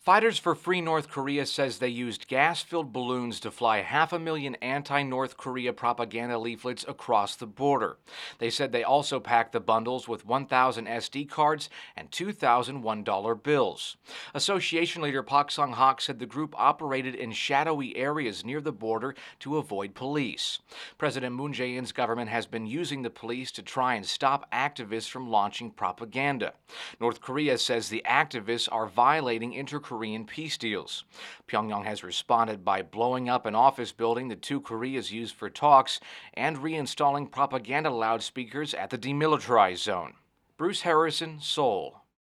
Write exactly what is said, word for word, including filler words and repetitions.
Fighters for Free North Korea says they used gas-filled balloons to fly half a million anti-North Korea propaganda leaflets across the border. They said they also packed the bundles with one thousand S D cards and two thousand one dollar bills. Association leader Pak Sung-hak said the group operated in shadowy areas near the border to avoid police. President Moon Jae-in's government has been using the police to try and stop activists from launching propaganda. North Korea says the activists are violating inter-Korean peace deals. Pyongyang has responded by blowing up an office building the two Koreas used for talks and reinstalling propaganda loudspeakers at the demilitarized zone. Bruce Harrison, Seoul.